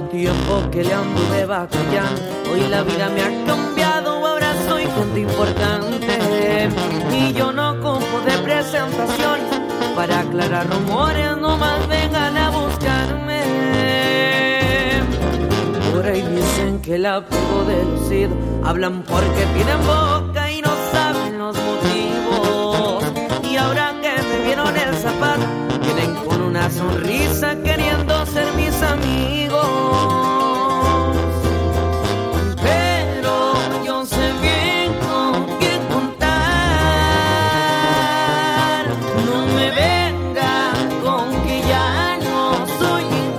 tiempo que le anduve batallando, hoy la vida me ha cambiado, ahora soy gente importante. Y yo no ocupo de presentaciones para aclarar rumores, nomás vengan a buscarme. Por ahí dicen que la pego de lucido, hablan porque tienen boca y no saben los motivos. Y ahora que me vieron el zapato, vienen con una sonrisa queriendo ser mis amigos. Pero yo sé bien con qué contar. No me vengan con que ya no soy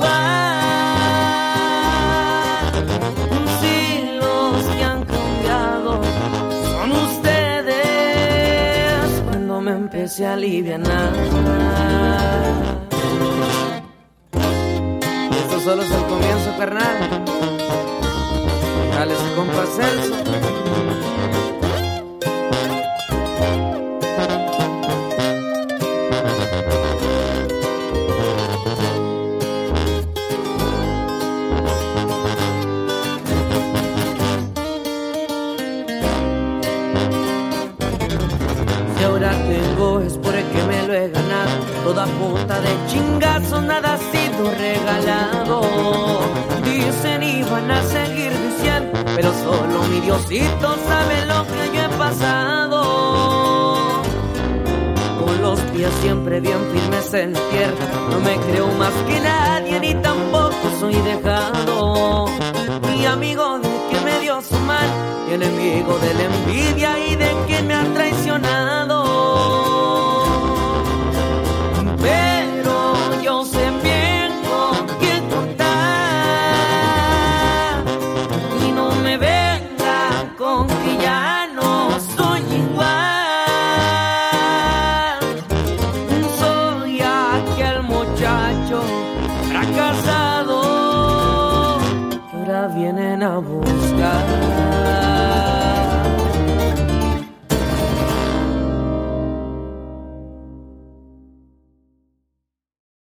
igual. Si los que han cambiado son ustedes, cuando me empecé a alivianar. Solo es el comienzo, carnal. Dale ese compa Celso. Si ahora tengo es porque me lo he ganado, toda punta de chingazos, nada ha sido regalado. Dicen y van a seguir diciendo, pero solo mi Diosito sabe lo que yo he pasado. Con los pies siempre bien firmes en la tierra, no me creo más que nadie ni tampoco soy dejado. Mi amigo de quien me dio su mal, y enemigo de la envidia y de quien me ha traicionado. Pero yo sé bien con qué contar, y no me vengan con que ya no soy igual. Soy aquel muchacho fracasado que ahora vienen a buscar.